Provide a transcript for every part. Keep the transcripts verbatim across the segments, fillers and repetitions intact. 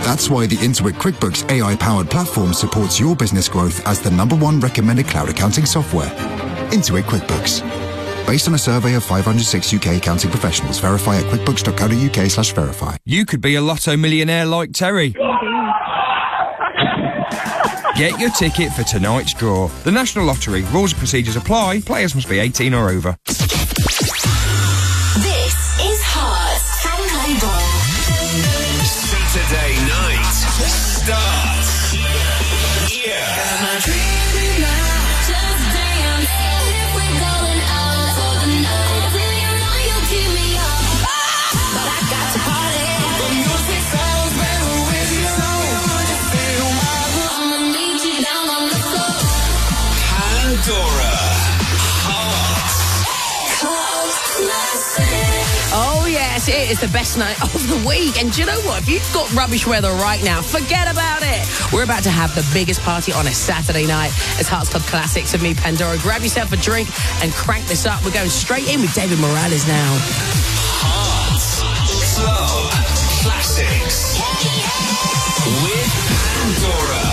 That's why the Intuit QuickBooks A I-powered platform supports your business growth as the number one recommended cloud accounting software. Intuit QuickBooks. Based on a survey of five hundred six U K accounting professionals, verify at quickbooks dot co dot U K slash verify. You could be a lotto millionaire like Terry. Get your ticket for tonight's draw. The National Lottery. Rules and procedures apply. Players must be eighteen or over. This is Hearts from Playboy. Saturday night starts. Yeah. Oh yes, it is the best night of the week. And do you know what? If you've got rubbish weather right now, forget about it. We're about to have the biggest party on a Saturday night. It's Hearts Club Classics with me, Pandora. Grab yourself a drink and crank this up. We're going straight in with David Morales now. Hearts Club Classics with Pandora.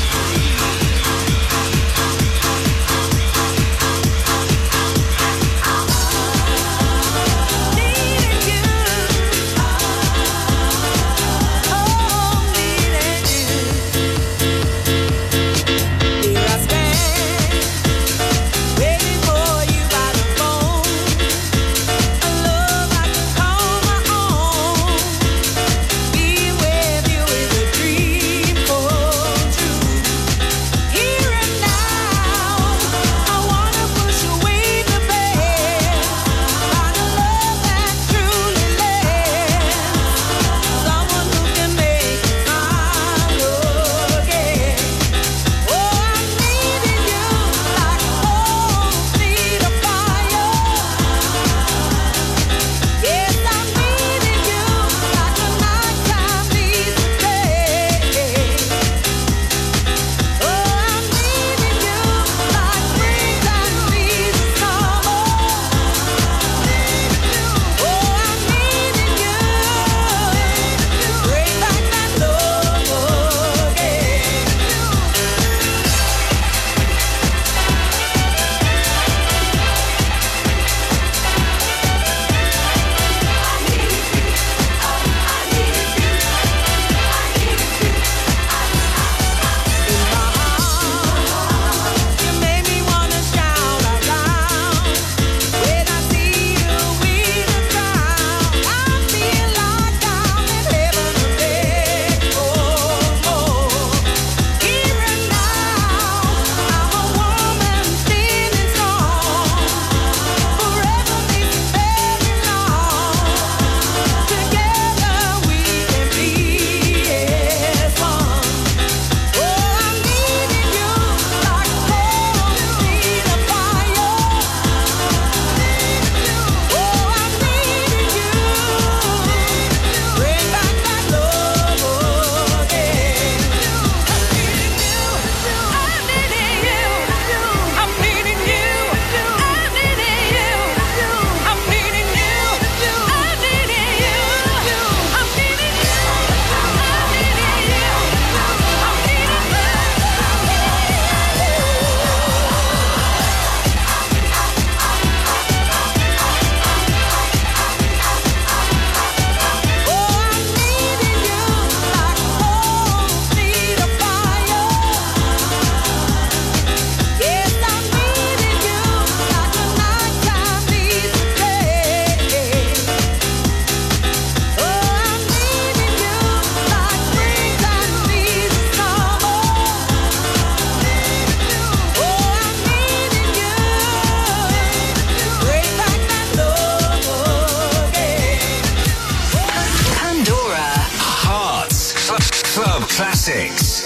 Classics.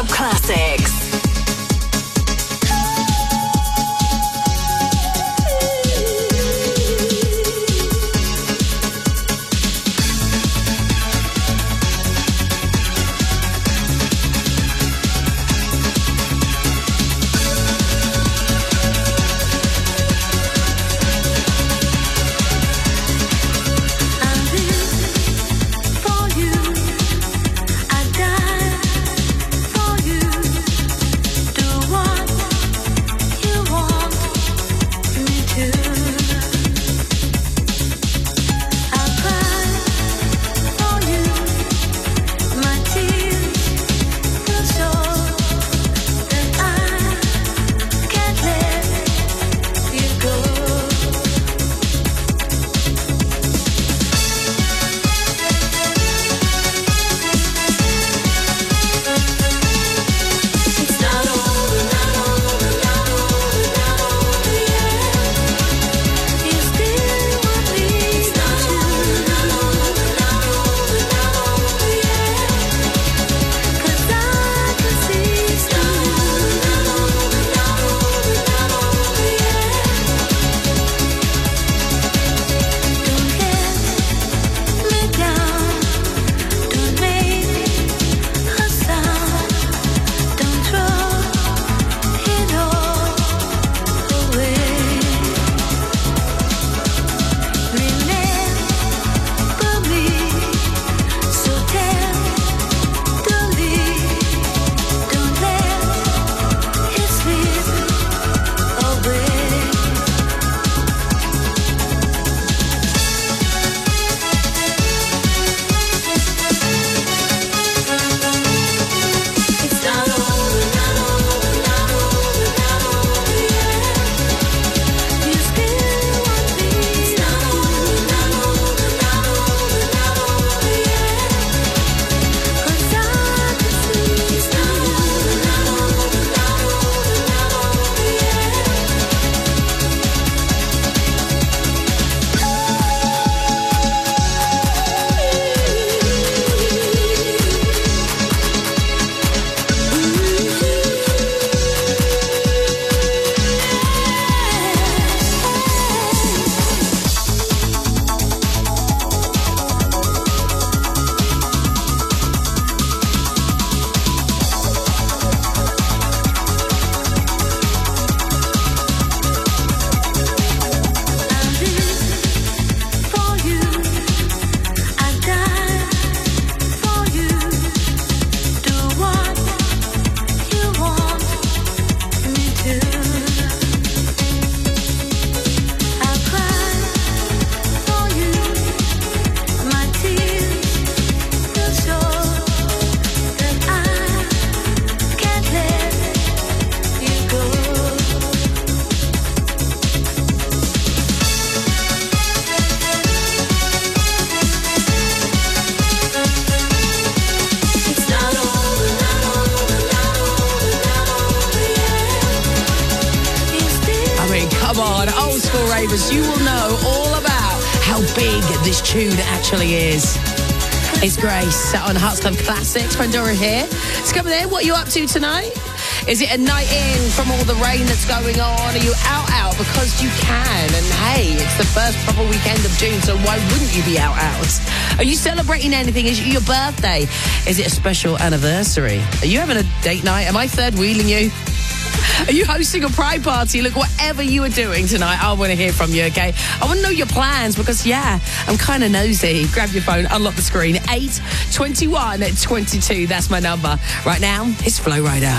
Club Classics. You will know all about how big this tune actually is. It's Grace on Hearts Club Classics. Pandora here. It's coming in. What are you up to tonight? Is it a night in from all the rain that's going on? Are you out out because you can? And hey, it's the first proper weekend of June, so why wouldn't you be out out? Are you celebrating anything? Is it your birthday? Is it a special anniversary? Are you having a date night? Am I third wheeling you? Are you hosting a pride party? Look, whatever you are doing tonight, I want to hear from you, okay? I want to know your plans because, yeah, I'm kind of nosy. Grab your phone, unlock the screen. eight twenty-one twenty-two, that's my number. Right now, it's Flow Rider.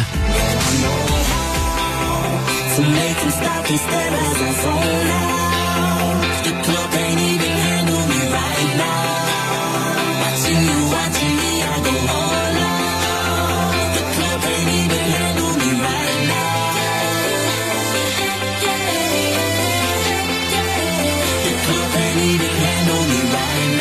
So make him stop and stare as I fall out. The club ain't even handle me right now. Watching you, watching me, I go all out. The club ain't even handle me right now. The club ain't even handle me right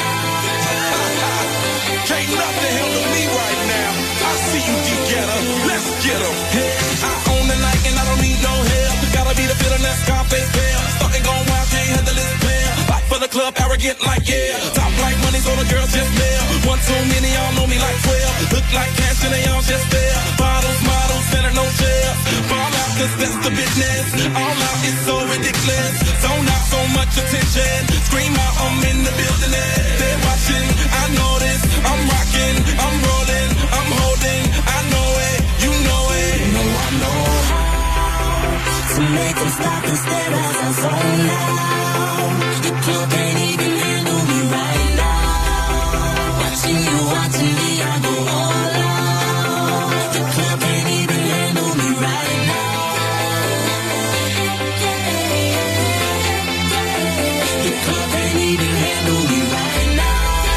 now. Can't nothing handle me right now. I see you, G-Getter. Let's get 'em. Hey, I own the night and I don't need no help. Gotta be the feeling that's Scarface, starting gon' arrogant like yeah. Top like money, so the girls just mail. One too many, y'all know me like twelve. Look like cash and they all just there. Bottles, models, center, no chairs. Fall out, cause that's the business. All out is so ridiculous. So not so much attention. Scream out, I'm in the building. They're watching, I know this. I'm rocking, I'm rolling, I'm holding. I know it, you know it. You know I know how to make them stop and stare as I zone out. The club can't even handle me right now. Watching you, watching me, I go all out. The club can't even handle me right now. The club can't even handle me right now.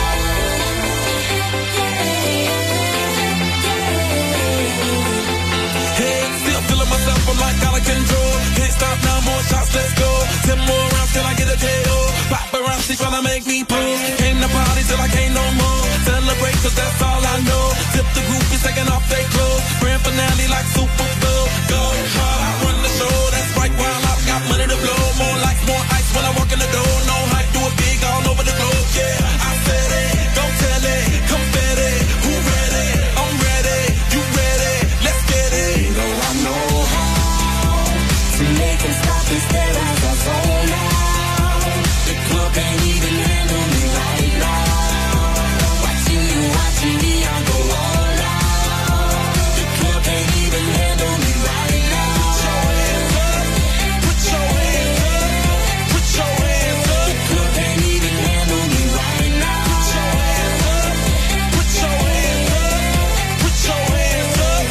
Head still feeling myself, I'm like out of control. Can't stop now, more shots, let's go. Ten more rounds till I get a K O. Paparazzi tryna make me pose. Came to party till I can't no more. Celebrate cause that's all I know. Tip the groupies taking off their clothes. Grand finale like Super Bowl. Go hard, I run the show. That's right, while I've got money to blow. More lights, more ice when I walk in the door. No hype, do it big all over the globe. Yeah, I said it, go tell it, confetti. Who ready? I'm ready, you ready? Let's get it. You know I know how to make them stop and stare as I zone out. The club can't even handle me right now. Watching you, watching me, I go all out. The club can't even handle me right now. Put your hands up, put your hands up. The club can't even handle me right now. Put your hands up, put your hands up.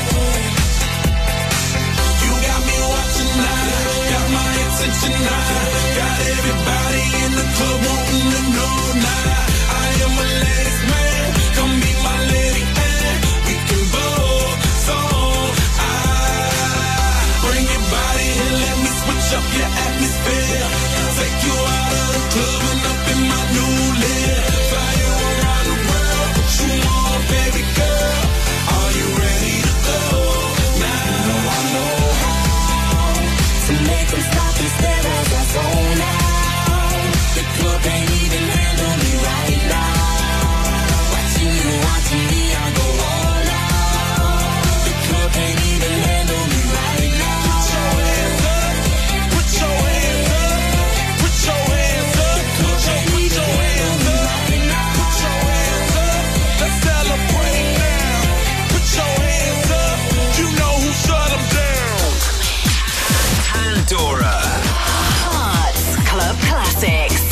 You got me watching now, got my attention now. Got everybody in the club wanting to know now. I am a ladies man, come be my lady and we can both so I bring your body and let me switch up your atmosphere. Take you out of the club and up in my new live. Fly you around the world, put you on, baby girl. Are you ready to go now? You know I know how to make them stop and stare as I zone out. The club can't even handle me right now. Watching you, watching me, I go all out. The club can't even handle me right now. Put your hands up, put your hands up, put your hands up, put your, put your hands up, put your hands up. Let's celebrate now. Put your hands up. You know who shut them down. Pandora. Hearts Club Classics.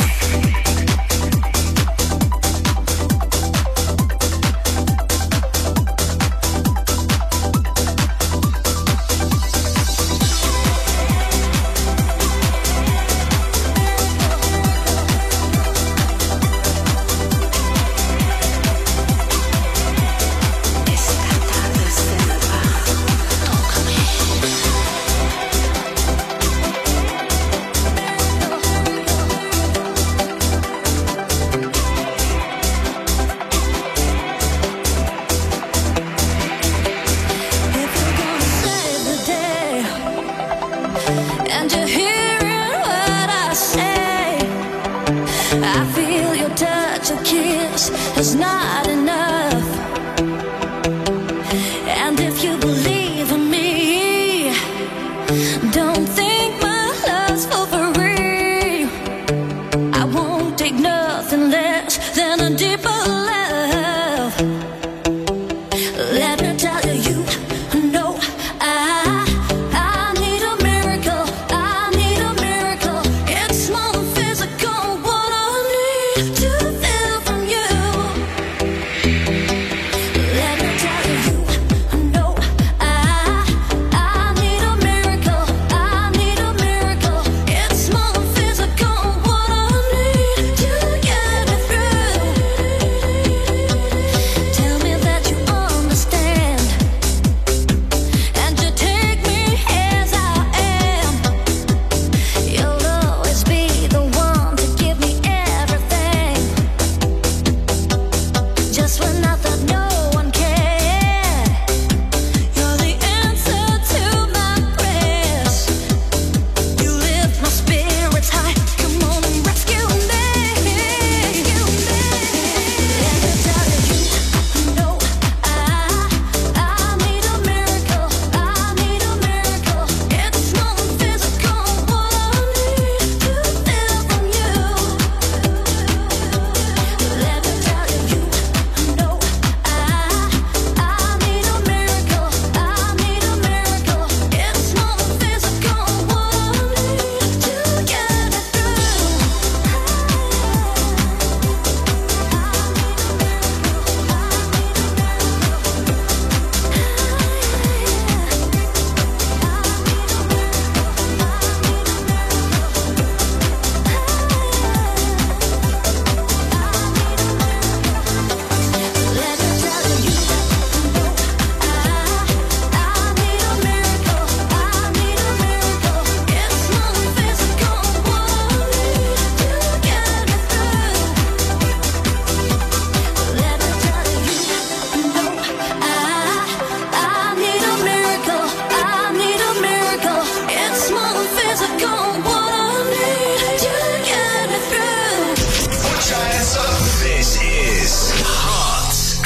If you're gonna save the day and you're hearing what I say, I feel your touch, your kiss is not enough. And if you believe in me, don't think my love's for free. I won't take nothing less than a deeper love. Let me tell you, you know I, I need a miracle. I need a miracle. It's more than physical. What I need to feel from you. Let me tell you, you know I, I need a miracle. I need a miracle. It's more than physical. What I need to get me through. Tell me that you understand, and you take me as I am. You'll always be the one to give me everything.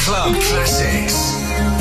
Club Classics.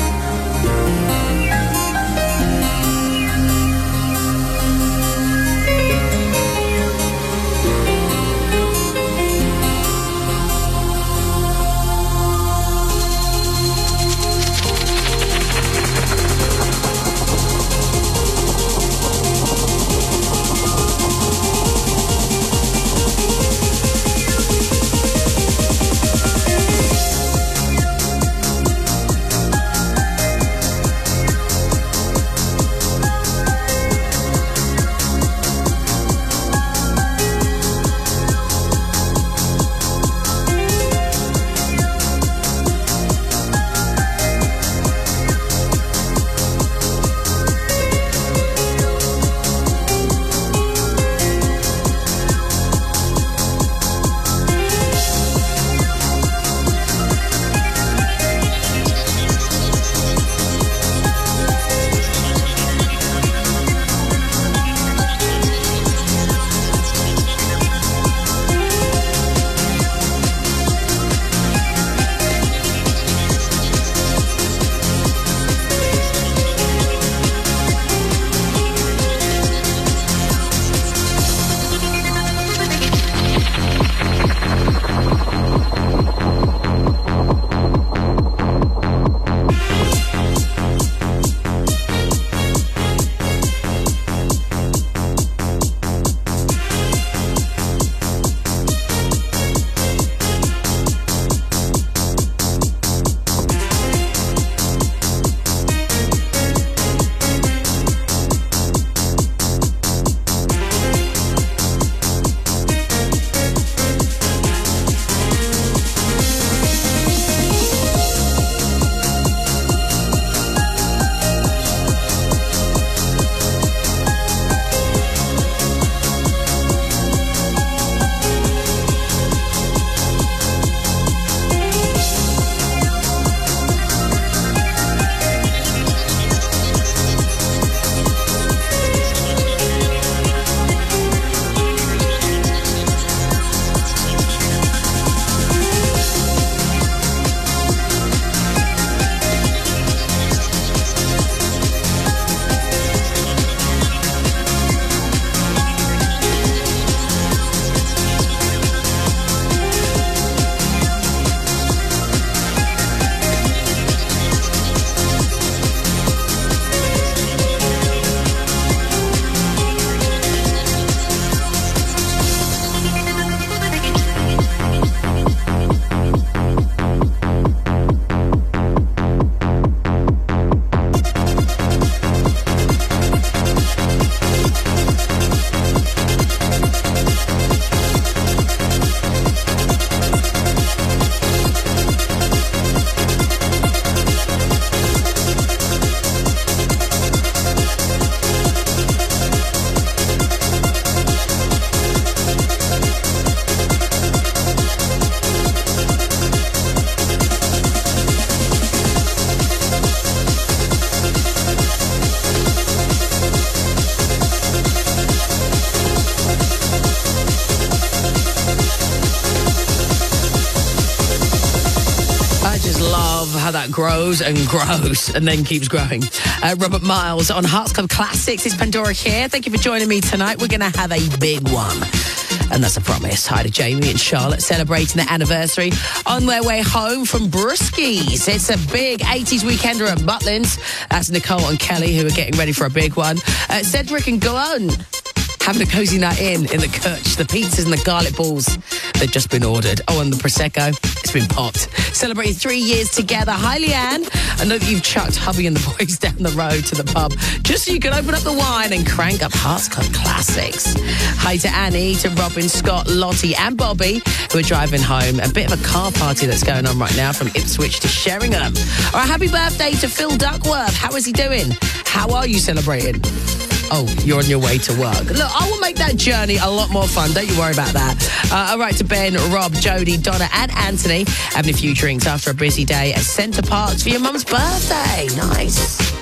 That grows and grows and then keeps growing. Uh, Robert Miles on Hearts Club Classics. It's Pandora here. Thank you for joining me tonight. We're going to have a big one. And that's a promise. Hi to Jamie and Charlotte celebrating their anniversary on their way home from Brewskis. It's a big eighties weekender at Butlins. That's Nicole and Kelly who are getting ready for a big one. Uh, Cedric and Glenn having a cosy night in, in the Kutch. The pizzas and the garlic balls, they've just been ordered. Oh, and the Prosecco, it's been popped. Celebrating three years together. Hi, Leanne. I know that you've chucked hubby and the boys down the road to the pub just so you can open up the wine and crank up Hearts Club Classics. Hi to Annie, to Robin, Scott, Lottie and Bobby who are driving home. A bit of a car party that's going on right now from Ipswich to Sheringham. All right, happy birthday to Phil Duckworth. How is he doing? How are you celebrating? Oh, you're on your way to work. Look, I will make that journey a lot more fun. Don't you worry about that. Uh, all right, to Ben, Rob, Jody, Donna and Anthony, having a few drinks after a busy day at Centre Parks for your mum's birthday. Nice.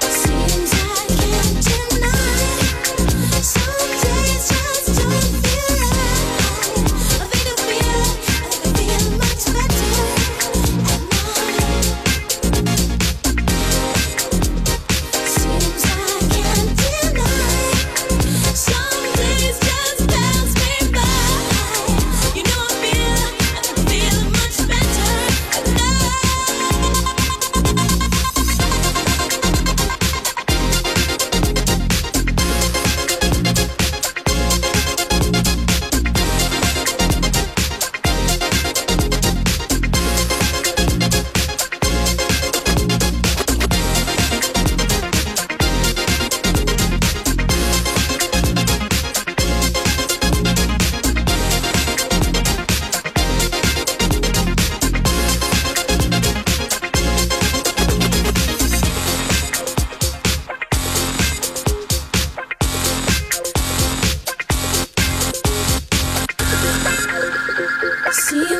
Seems I can't deny. Some days just don't feel right. I think I feel, I think I feel much better at night.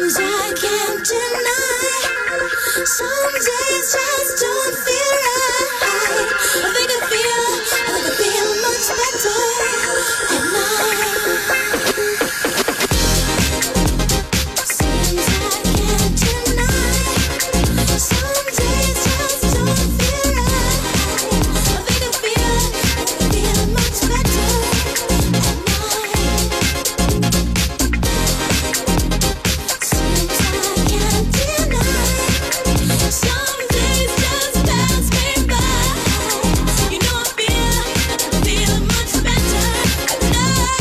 Seems I can't deny. Some days just don't feel right. I think I feel, I think I feel much better at night. Seems I can't deny. Some days just don't feel right. I think I feel, I think I feel much better at night. Seems I can't deny. Some days just pass me by. You know I feel, I feel much better at night.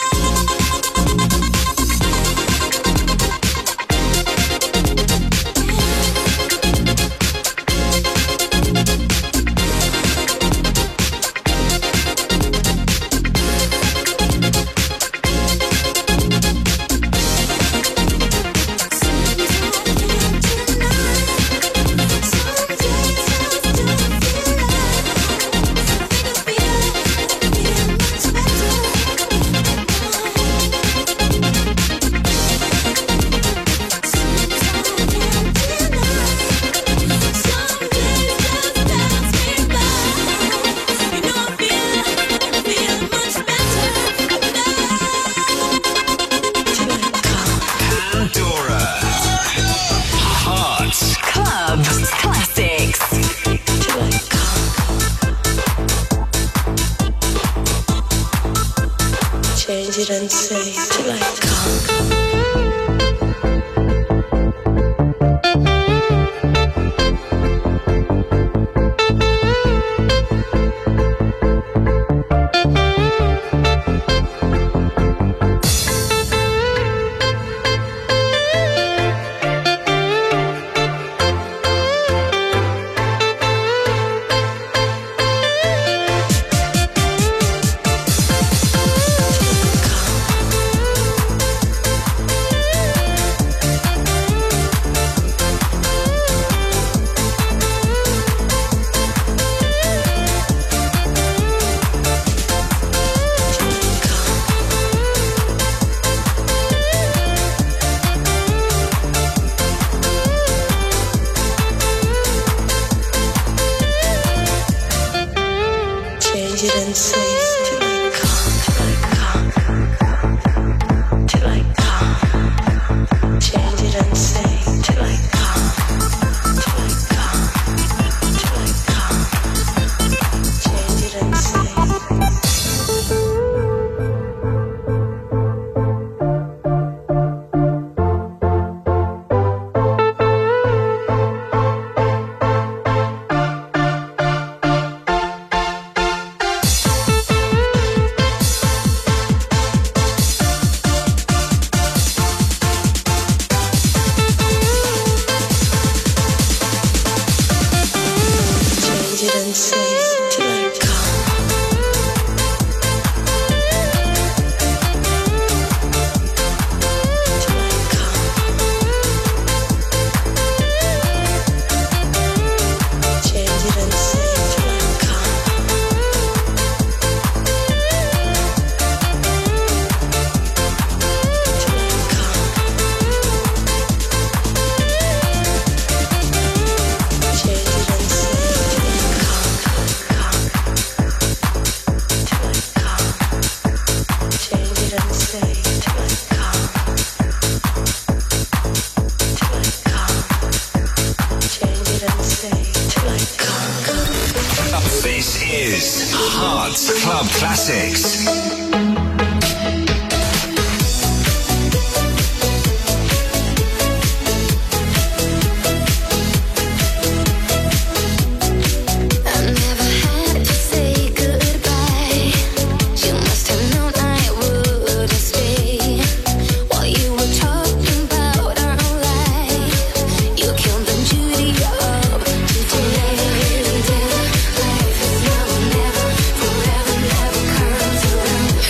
Pandora. Hot Clubs Classics. Change it and say till I come. Change it and say till I come, till I come, till I come. Change it and say till I come, till I come, till I come. Change it and say. Change it and say till I come. Till I come. Change it and say till I come. Till I come. Change it and say till I come, come, till I come. Change it and say till I come, till I come. Change it and say till I come. This is Hot Club Classics. I never had to say goodbye. You must have known I wouldn't stay. While you were talking about our life, you killed the beauty of today. Life is now or never, forever never comes around.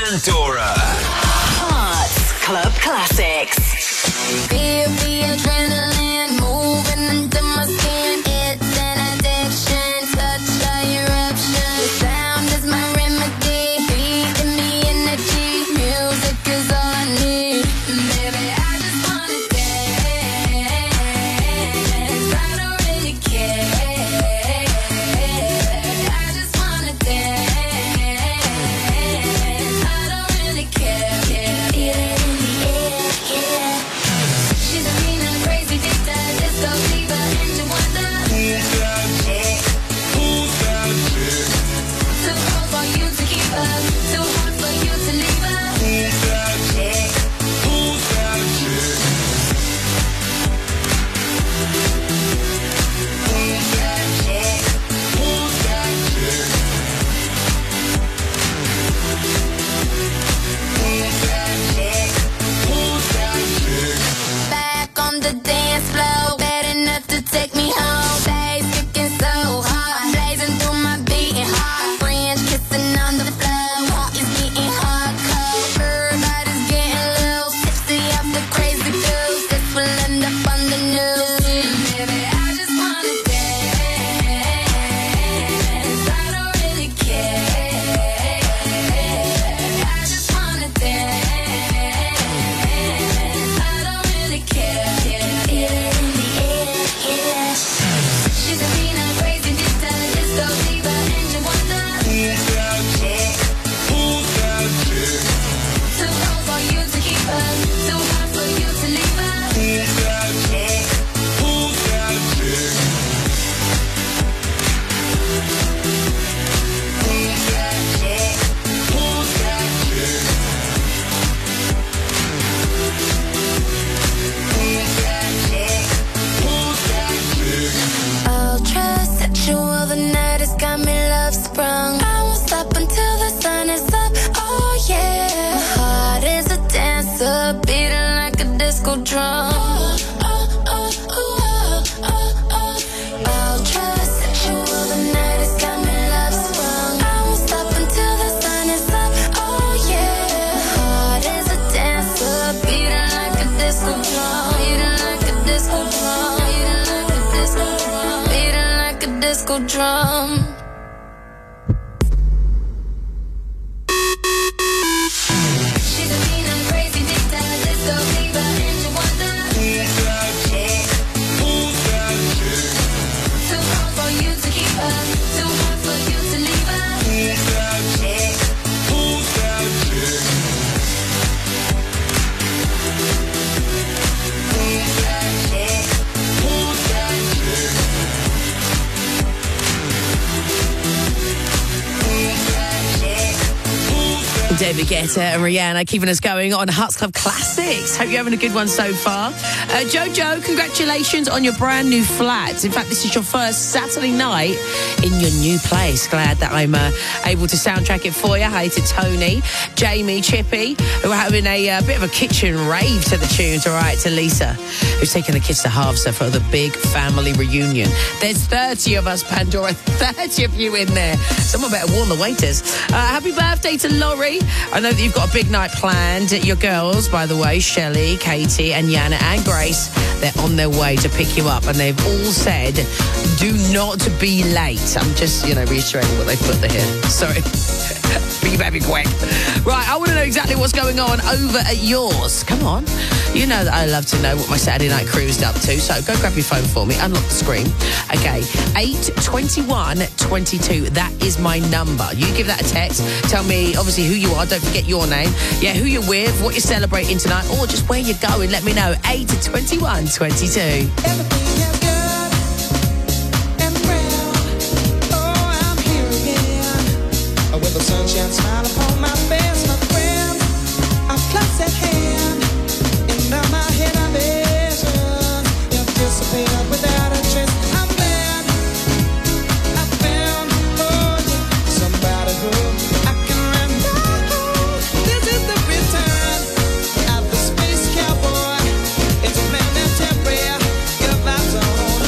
Pandora. Hearts Club Classics. Feel the adrenaline moving into my skin. It's an addiction, such a eruption. The sound is my remedy, feeding me energy. Music is all I need. Baby, I just wanna dance. I don't really care. I just wanna dance. I don't really care. Feel it in the air, yeah. She's a mean and crazy dicta, disco diva, engine wonder. Who's that chick? Who's that chick? Too cold for you to keep her, too hot for you to leave her. Who's that chick? Who's that chick? Who's that chick? Who's that chick? Who's that chick? Who's that chick? Back on the dance floor, bad enough to take me home. Bass kicking so hard, blazing through my beating heart. Friends kissing on the floor, heart is beating hardcore. Everybody's getting loose, tipsy off the crazy blues. This will end up on the news. Baby, I just wanna dance. I don't really care. I just wanna dance. I don't really care. Feel it in the air, yeah. She's a mean and crazy dicta, disco diva, engine wonder. Who's that chick? Who's that chick? Too cold for you to keep her, too hot for you to leave her. Who's that chick? Who's that chick? Who's that chick? Who's that chick? Who's that chick? Who's that chick? Ultra sexual, the night has got me love sprung. I won't stop until the sun is up. Oh yeah, my heart is a dancer, beating like a disco drum. Ultra sexual, the night has got me love sprung. I won't stop until the sun is up. Oh yeah, my heart is a dancer, beating like a disco drum. Beating like a disco drum. Beating like a disco drum. Beating like a disco drum. She's a mean and crazy dicta, disco diva, engine wonder. Who's that chick? Who's that chick? Too cold for you to keep her, too hot for you to leave her. Who's that chick? Who's that chick? Who's that chick? Who's that chick? Who's that chick? David Guetta and Rihanna keeping us going on Hearts Club Classics. Hope you're having a good one so far. Uh, Jojo, congratulations on your brand new flat. In fact, this is your first Saturday night in your new place. Glad that I'm uh, able to soundtrack it for you. Hi to Tony, Jamie, Chippy, who are having a uh, bit of a kitchen rave to the tunes. All right, to Lisa, who's taking the kids to Harvester for the big family reunion. There's thirty of us, Pandora, thirty of you in there. Someone better warn the waiters. Uh, happy birthday to Laurie. I know that you've got a big night planned. Your girls, by the way, Shelley, Katie and Yana and Grace, they're on their way to pick you up, and they've all said, do not be late. I'm just, you know, reiterating what they put there. Sorry. Be very quick. Right, I want to know exactly what's going on over at yours. Come on. You know that I love to know what my Saturday night crew's up to, so go grab your phone for me, unlock the screen. Okay, eight twenty-one twenty-two, that is my number. You give that a text, tell me obviously who you are, don't forget your name, yeah, who you're with, what you're celebrating tonight, or just where you're going, let me know. eight twenty-one twenty-two. Everything is good and real. Oh, I'm here again with the sunshine smile upon my face, my friend. I close at hand, and on my head I vision. You've disappeared without a trace. I'm glad I found oh, yeah, somebody who I can run down. This is the return of the space cowboy. It's a man that's temporary. Your vibes on.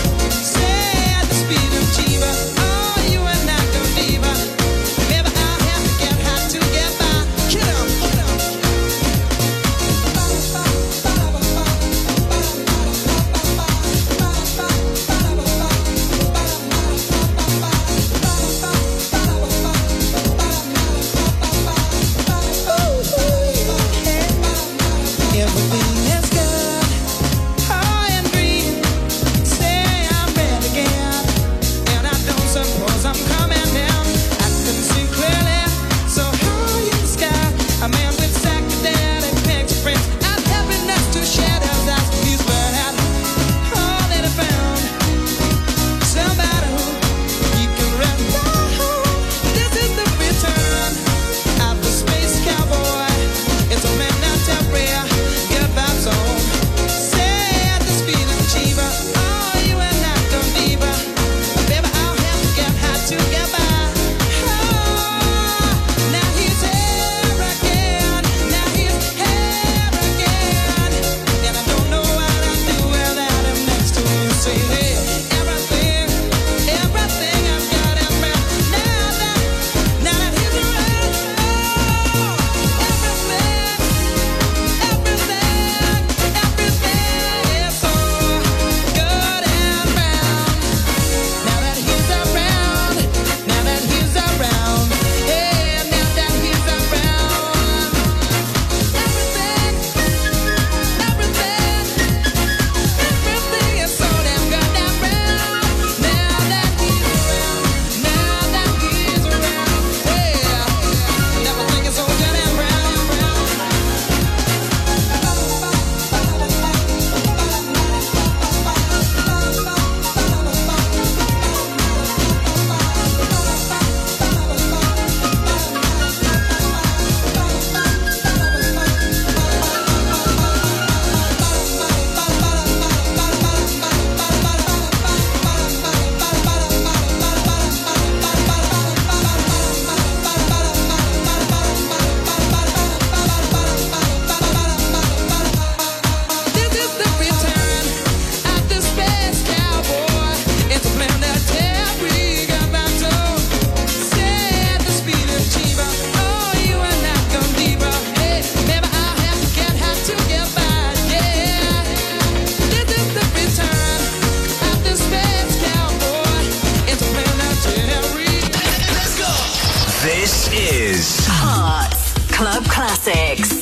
Club Classics.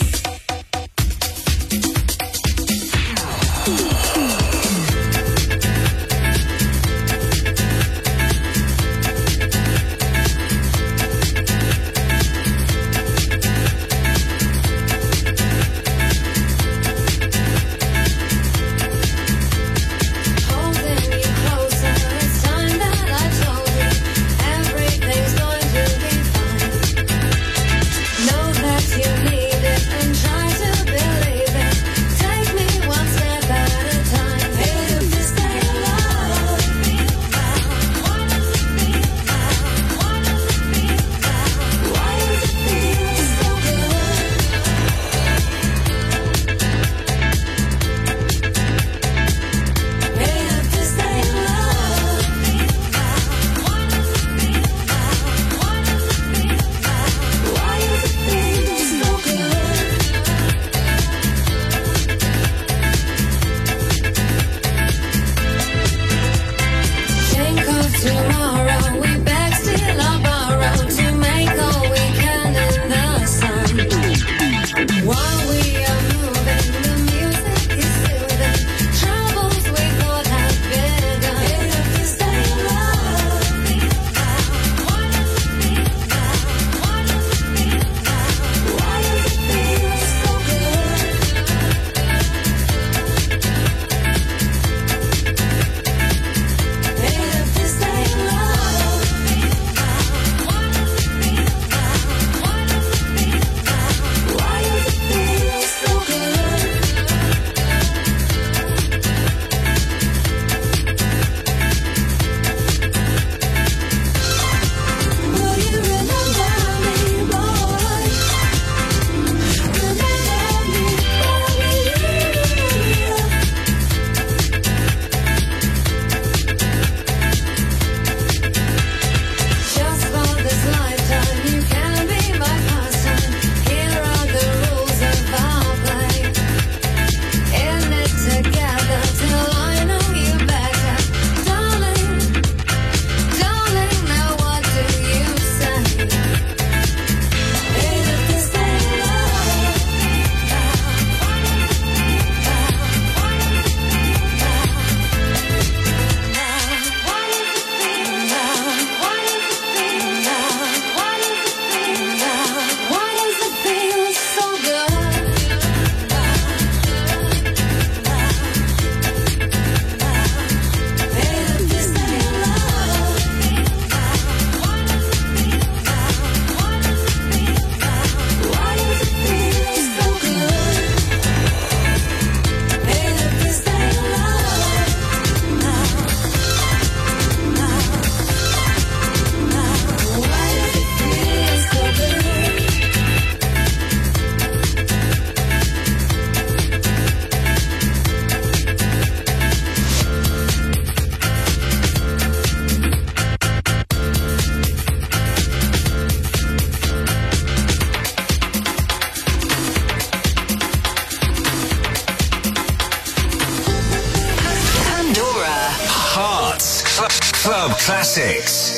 Club Classics.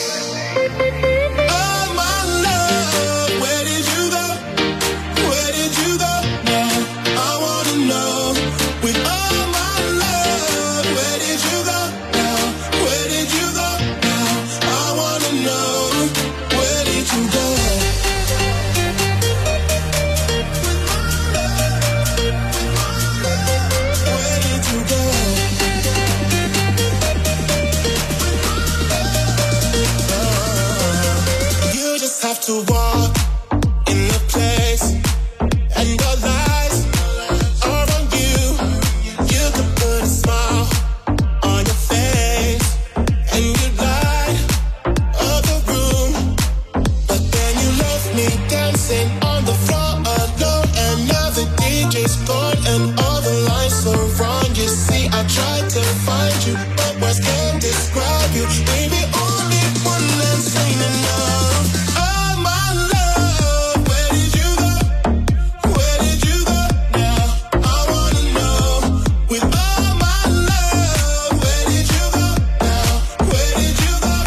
To walk in the place, and your lies are on you. You could put a smile on your face, and you light up the room. But then you left me dancing on the floor alone, and now the D J's gone, and all the lights are wrong. You see, I tried to find you, but words can't describe you. Baby, only one last ain't enough.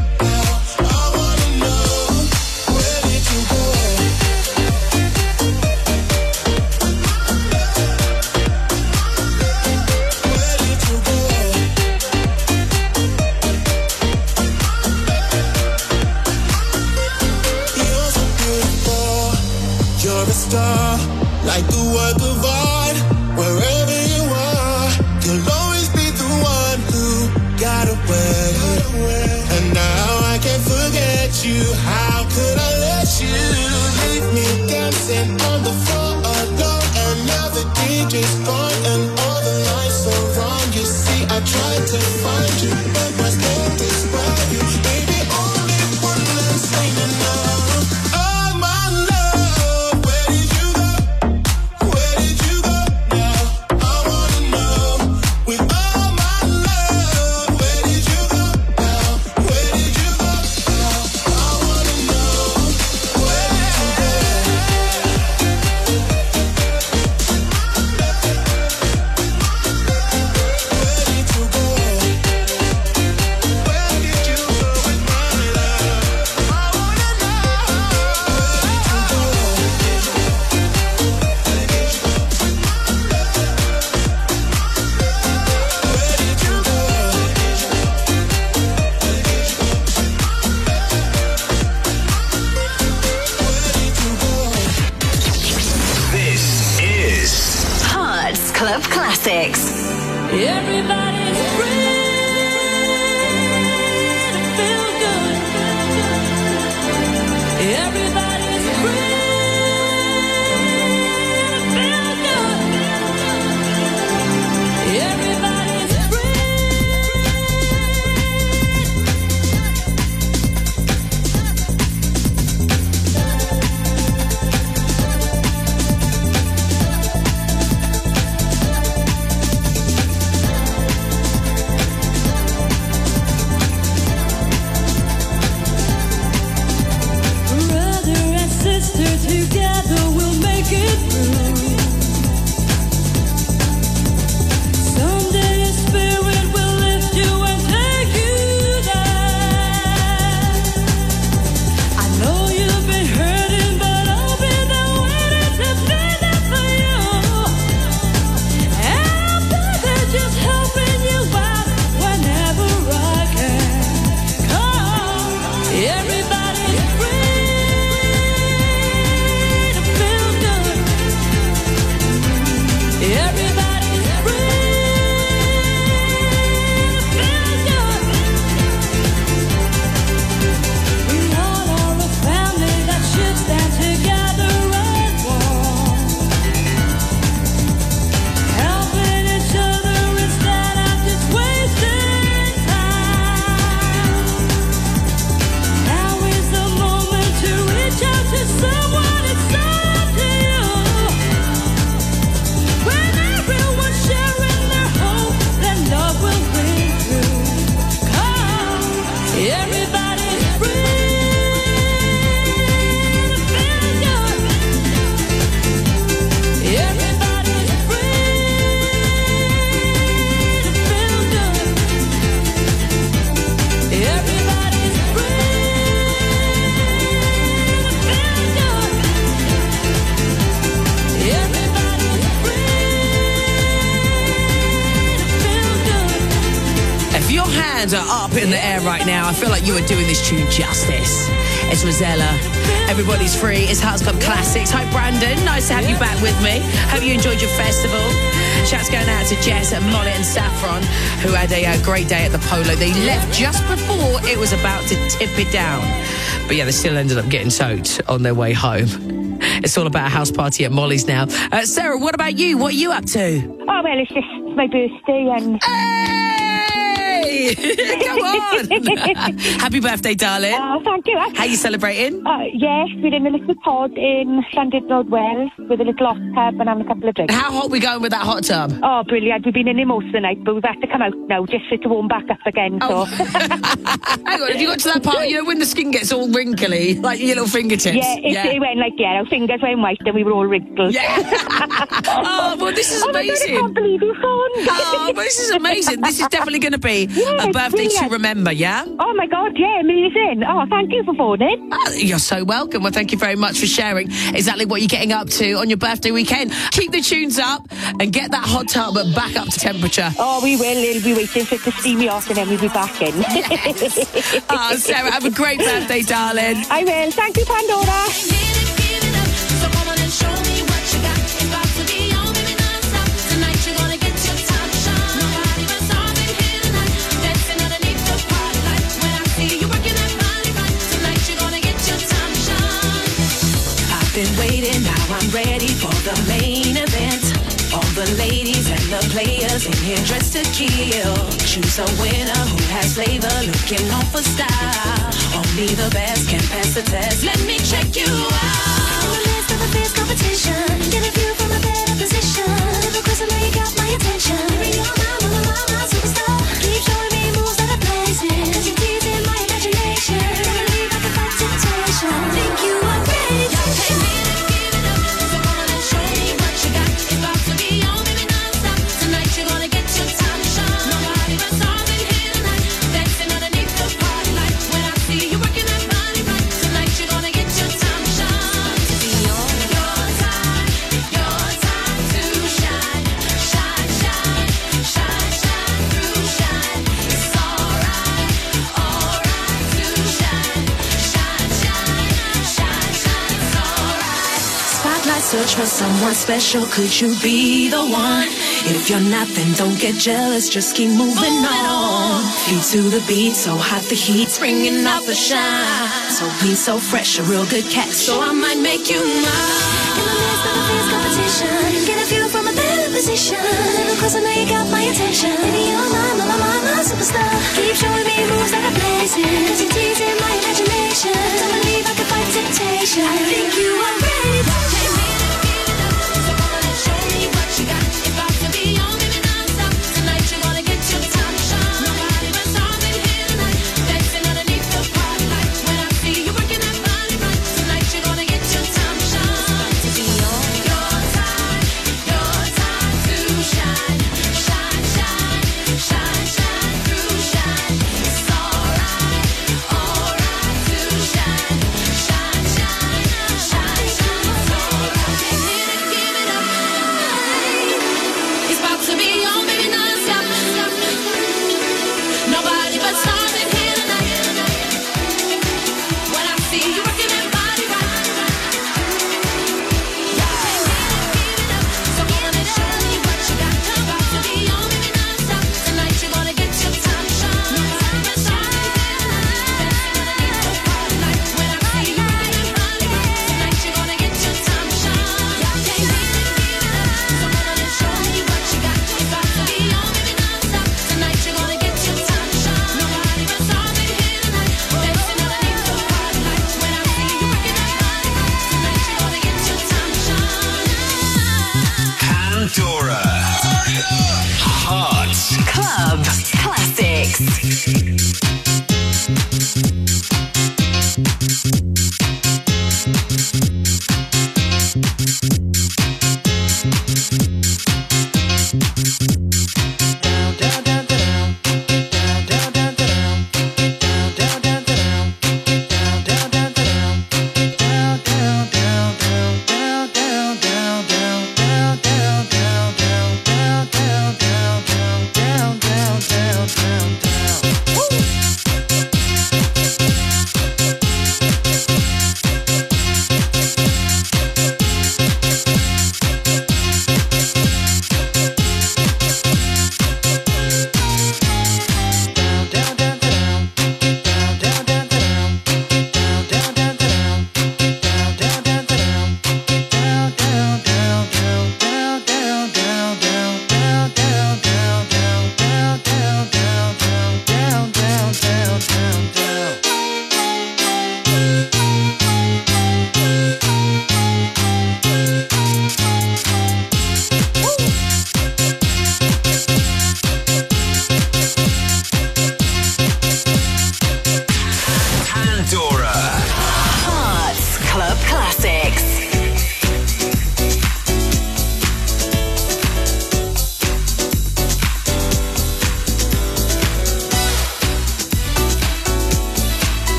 Where did you go? are, like the work of art. Wherever you are, you'll always be the one who got away. And now I can't forget you. How could I let you leave me dancing on the floor alone? And now the D J's gone and all the lights are wrong. You see, I tried to find you, but my spirit is where you. Baby, only one last thing to know. Oh my love, where did you go? Where did you go now? I wanna know. With all my love, where did you go now? Where did you go now? I wanna know. Where did you go? Where did you go? Where did you go with my love? I wanna know. Where did you go? This is Hearts Club Classics. Everybody's free to feel good. Everybody's free to feel good. Everybody's brother and sister together we'll make it through. Someday a spirit will lift you and take you there. I know you've been hurting, but I'll be there waiting to be there for you. And brother, just helping you out whenever I can. Come, everybody's free to feel good. Everybody's free to feel good. We all are a family that should stand together as one, helping each other instead of just wasting time. Now is the moment to reach out to someone. It's up to you. When everyone's sharing their hope, then love will ring through. Come, everybody's free to feel good. Everybody's free to feel good. Everybody's free to feel good. Everybody's free to feel good. If your hands are up in the air right now, I feel like you are doing this tune justice. It's Rosella. Everybody's free. It's Hearts Club Classics. Hi, Brandon. Nice to have you back with me. Hope you enjoyed your festival. Shouts going out to Jess and Molly and Saffron, who had a, uh great day at the Polo. They left just before it was about to tip it down. But yeah, they still ended up getting soaked on their way home. It's all about a house party at Molly's now. Uh, Sarah, what about you? What are you up to? Oh, well, it's just my birthday and... Hey! Come on! Happy birthday, darling. Oh, thank you. How you celebrating? Uh, yes, we're in a little pod in Llandud Road, Wales, with a little hot tub and having a couple of drinks. How hot we going with that hot tub? Oh, brilliant. We've been in it most of the night, but we've had to come out now just for it to warm back up again, so... Oh. Hang on, have you got to that part, you know, when the skin gets all wrinkly, like your little fingertips? Yeah, it, yeah. it went like, yeah, our fingers went white and we were all wrinkled. Yeah. Oh, well, this is oh amazing. My God, I can't believe you, phone. Oh, but this is amazing. This is definitely going to be yeah, a birthday brilliant. to remember, yeah? Oh, my God, yeah, amazing. Oh, thank you for phoning. Oh, you're so welcome. Well, thank you very much for sharing exactly what you're getting up to on your birthday weekend. Keep the tunes up and get that hot tub back up to temperature. Oh, we will. It'll be waiting for it to steam me off and then we'll be back in. Yes. Oh, Sarah, have a great birthday, darling. I will. Thank you, Pandora. So come on and show me what Now I'm ready for the main event. All the ladies and the players in here dressed to kill. Choose a winner who has flavor, looking on for style. Only the best can pass the test. Let me check you out. In the midst of a fierce competition, get a view from a better position. Little closer, now you got my attention. Baby, you're my, my, my, my, my superstar. Keep showing me moves that are blazing. Cause you're teasing my imagination. Don't believe I can fight temptation. Think you are ready to take me. Search for someone special, could you be the one? If you're not, then don't get jealous, just keep moving on. Feet to the beat, so hot the heat's bringing out the shine. So clean, so fresh, a real good catch, so I might make you mine. In the midst of a fierce competition, get a view from a better position. A little closer, now you got my attention. Baby, you're my, my, my, my, my superstar. Keep showing me moves that are blazing, cause you're teasing my imagination. Don't believe I can fight temptation. I think you are ready to take me. Down, down, down, down, down, down, down, down.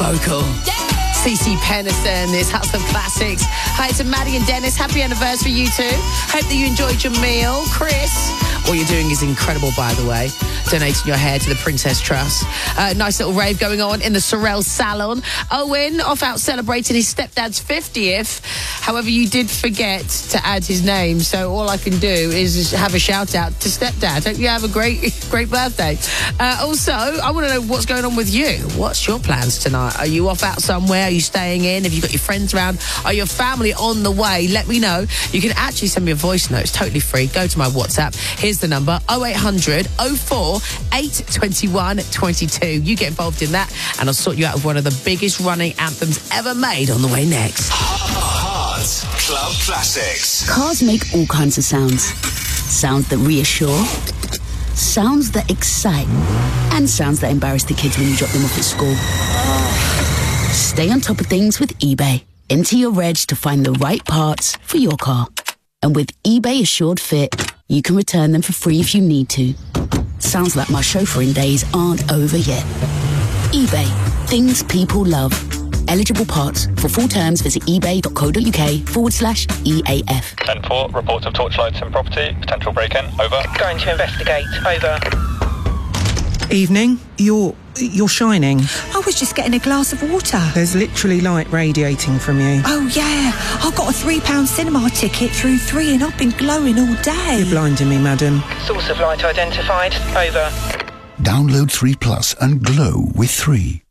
vocal. Cece Pennison, this House of Classics. Hi to Maddie and Dennis. Happy anniversary, you two. Hope that you enjoyed your meal. Chris, what you're doing is incredible, by the way. Donating your hair to the Princess Trust. Uh, nice little rave going on in the Sorel Salon. Owen, off out celebrating his stepdad's fiftieth. However, you did forget to add his name, so all I can do is just have a shout out to stepdad. Hope you have a great, great birthday. Uh, also, I want to know what's going on with you. What's your plans tonight? Are you off out somewhere? Are you staying in? Have you got your friends around? Are your family on the way? Let me know. You can actually send me a voice note. It's totally free. Go to my WhatsApp. Here's the number: oh eight hundred oh four eight two one two two. You get involved in that, and I'll sort you out with one of the biggest running anthems ever made on the way next. Heart Club Classics. Cars make all kinds of sounds. Sounds that reassure, sounds that excite, and sounds that embarrass the kids when you drop them off at school. Stay on top of things with eBay. Enter your reg to find the right parts for your car. And with eBay Assured Fit, you can return them for free if you need to. Sounds like my chauffeuring days aren't over yet. eBay. Things people love. Eligible parts. For full terms, visit ebay.co.uk forward slash EAF. ten four, reports of torchlights in property. Potential break-in. Over. Going to investigate. Over. Evening. You're... you're shining. I was just getting a glass of water. There's literally light radiating from you. Oh, yeah. I got a three pound cinema ticket through three and I've been glowing all day. You're blinding me, madam. Source of light identified. Over. Download three Plus and glow with three.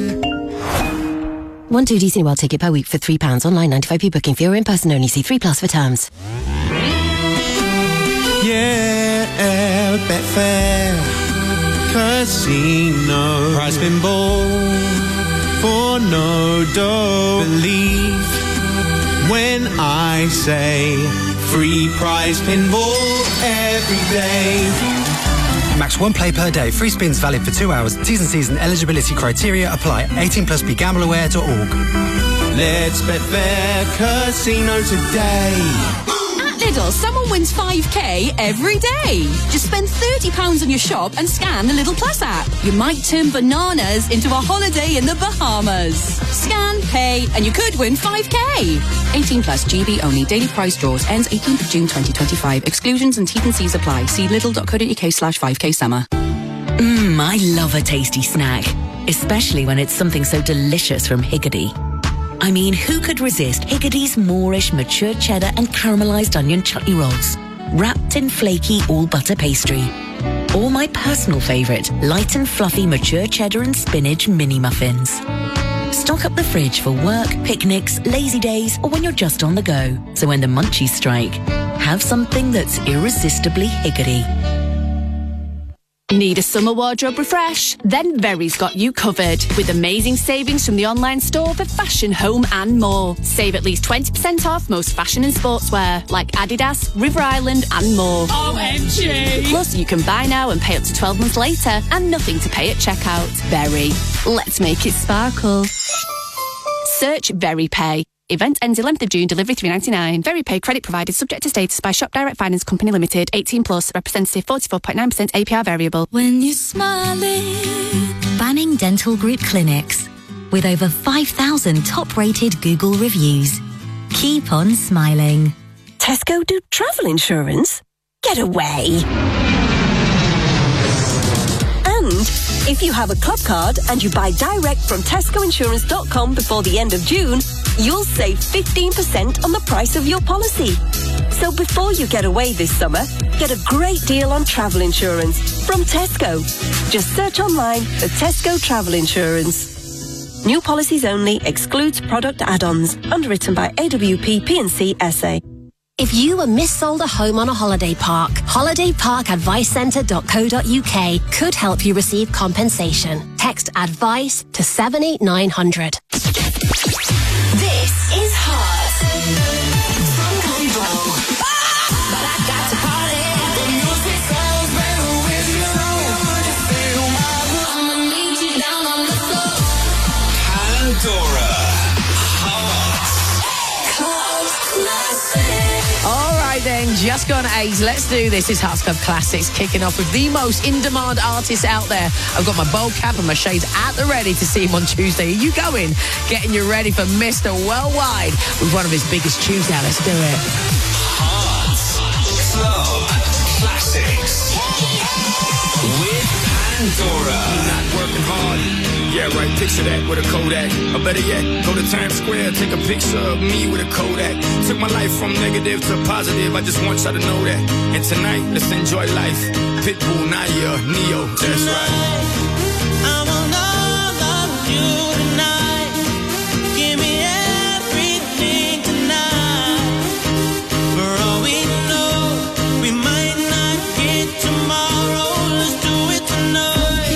One two D Cineworld ticket per week for three pounds. Online ninety-five p booking fee or in person only. See three Plus for terms. Yeah, Betfair Casino. Prize pinball for no dough. Believe when I say free prize pinball every day. Max one play per day. Free spins valid for two hours. T's and C's and eligibility criteria apply. eighteen plus be gamble aware dot org. Let's bet fair casino today. At Lidl, someone wins five K every day. Just spend thirty pounds on your shop and scan the Lidl Plus app. You might turn bananas into a holiday in the Bahamas. Scan, pay, and you could win five K. eighteen plus G B only. Daily price draws. Ends eighteenth of June twenty twenty-five. Exclusions and T's and C's apply. See lidl.co.uk slash 5k summer. Mmm, I love a tasty snack. Especially when it's something so delicious from Higgidy. I mean, who could resist Higgidy's Moorish mature cheddar and caramelised onion chutney rolls, wrapped in flaky all-butter pastry? Or my personal favourite, light and fluffy mature cheddar and spinach mini muffins. Stock up the fridge for work, picnics, lazy days, or when you're just on the go. So when the munchies strike, have something that's irresistibly Higgidy. Need a summer wardrobe refresh? Then Very's got you covered with amazing savings from the online store for fashion, home and more. Save at least twenty percent off most fashion and sportswear like Adidas, River Island and more. O M G! Plus you can buy now and pay up to twelve months later and nothing to pay at checkout. Very. Let's make it sparkle. Search Very Pay. Event ends eleventh of June, delivery three ninety-nine. Very Pay credit provided subject to status by Shop Direct Finance Company Limited. eighteen plus, representative forty-four point nine percent A P R variable. When you're smiling. Banning Dental Group Clinics. With over five thousand top-rated Google reviews. Keep on smiling. Tesco do travel insurance? Get away. And if you have a club card and you buy direct from tesco insurance dot com before the end of June, you'll save fifteen percent on the price of your policy. So before you get away this summer, get a great deal on travel insurance from Tesco. Just search online for Tesco Travel Insurance. New policies only, excludes product add-ons. Underwritten by A W P P and C S A. If you were missold a home on a holiday park, holiday park advice centre dot co dot uk could help you receive compensation. Text ADVICE to seven eight nine hundred. This is Heart. From Control. But I got to party. The music sounds better with you. I'ma meet you down on the floor. Pandora. Heart. All right then, just gone eight. Let's do this. It's Hearts Club Classics, kicking off with the most in-demand artists out there. I've got my bold cap and my shades at the ready to see him on Tuesday. Are you going? Getting you ready for Mister Worldwide with one of his biggest tunes now. Let's do it. Hearts Club Classics with Pandora. Not working hard. Yeah, right, picture that with a Kodak. Or better yet, go to Times Square, take a picture of me with a Kodak. Took my life from negative to positive, I just want y'all to know that. And tonight, let's enjoy life. Pitbull, Naya, Neo, that's right. I want all of you tonight. Give me everything tonight. For all we know, we might not get tomorrow. Let's do it tonight.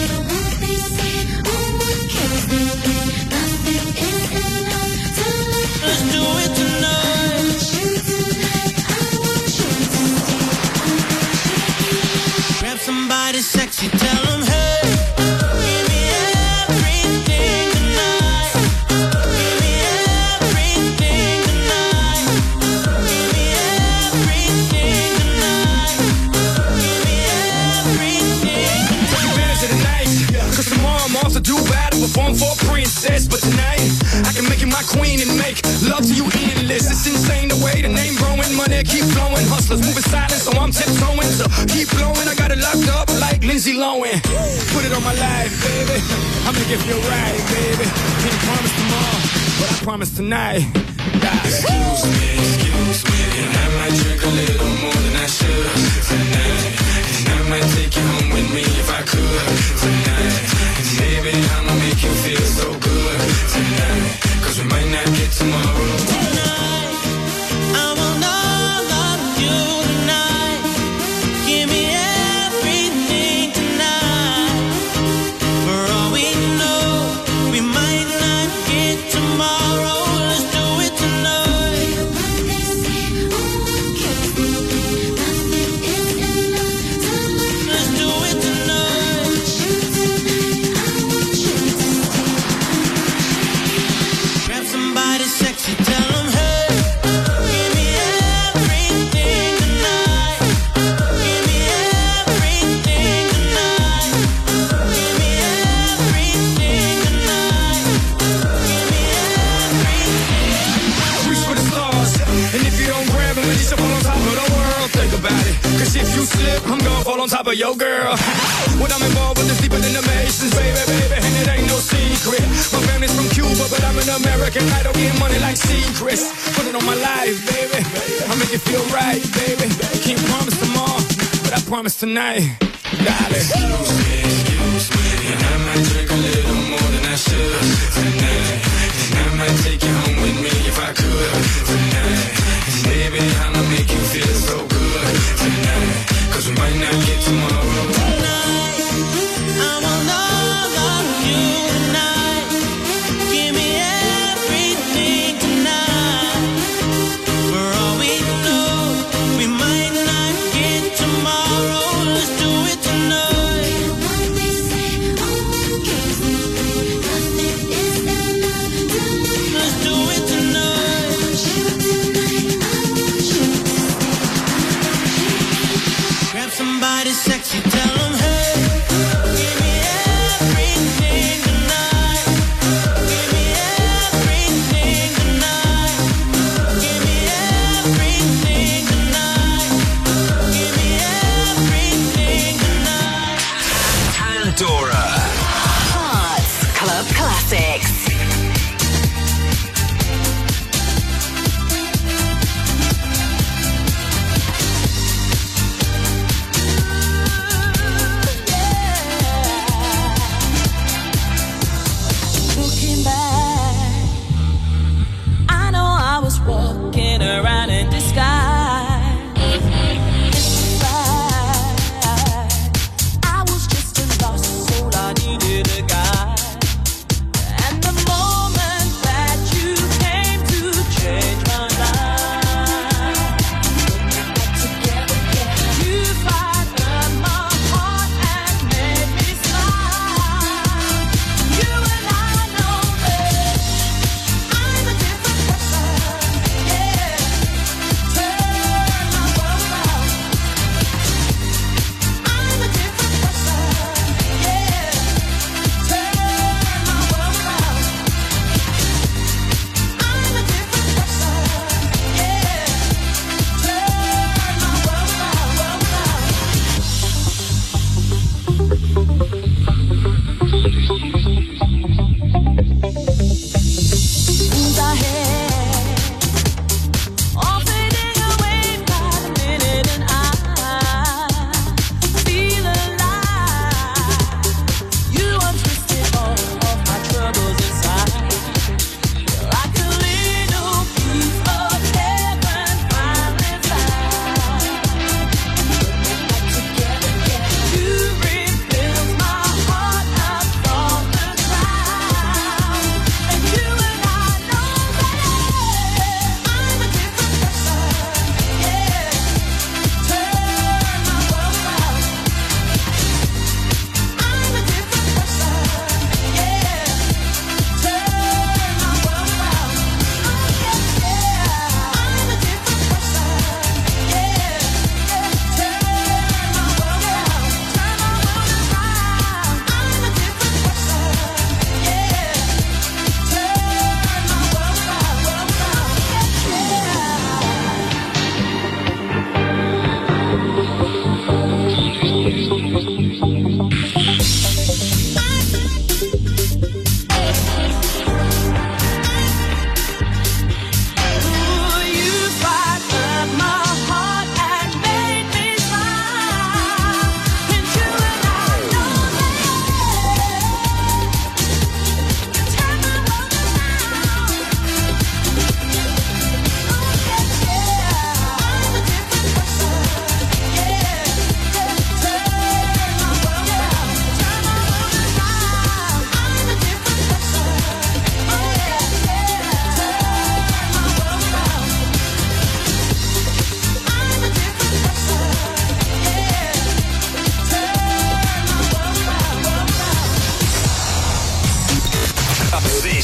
Somebody sexy, tell them, hey, give me everything tonight. Give me everything tonight. Give me everything tonight. Give me everything. Take advantage of the night, cause tomorrow I'm off to do battle, perform for a princess. But tonight, I can make you my queen and make love to you endless. It's insane the way the name growing, money keep flowing. Hustlers moving silent, so I'm tiptoeing. So keep blowing, I got it locked up like Lindsay Lohan. Put it on my life, baby. I'm gonna give you a ride, baby. Can't promise tomorrow, but I promise tonight. God. Excuse me, excuse me, and I might drink a little more than I should tonight. And I might take you home with me if I could tonight. And baby, I'ma make you feel so good tonight. Cause we might not get tomorrow. Tonight, I want all of you tonight. Give me everything tonight. For all we know, we might not get tomorrow. Let's do it tonight. Let's do it tonight. Grab somebody sexy, tell them, hey, give me everything tonight. Give me everything tonight. Give me everything tonight. Give me everything. Reach for the stars, and if you don't grab them, at least you fall on top of the world. Think about it, cause if you slip, I'm gonna fall on top of your girl. What I'm involved with is deeper than the Masons, baby, baby, and it ain't no secret. My family's from Cuba, but I'm an American. I don't get money like secrets. Put it on my life, baby. I'll make you feel right, baby. Can't promise tomorrow, but I promise tonight. Darling. Excuse me, excuse me, and I might drink a little more than I should tonight. And I might take you home with me if I could tonight. And baby, I'ma make you feel so good tonight. Cause we might not get tomorrow. Tonight, I want all of you tonight. Give me everything tonight. For all we know, we might not get tomorrow. Let's do it tonight. Let's do it tonight. Grab somebody sexy, tell them, hey, give me everything tonight. Give me everything tonight. Give me everything tonight. Give me everything tonight. Pandora. Hearts Club Classics. Looking back, I know I was walking around in disguise. It's a fact, I was just a lost soul. I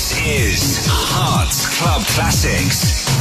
This is Hearts Club Classics.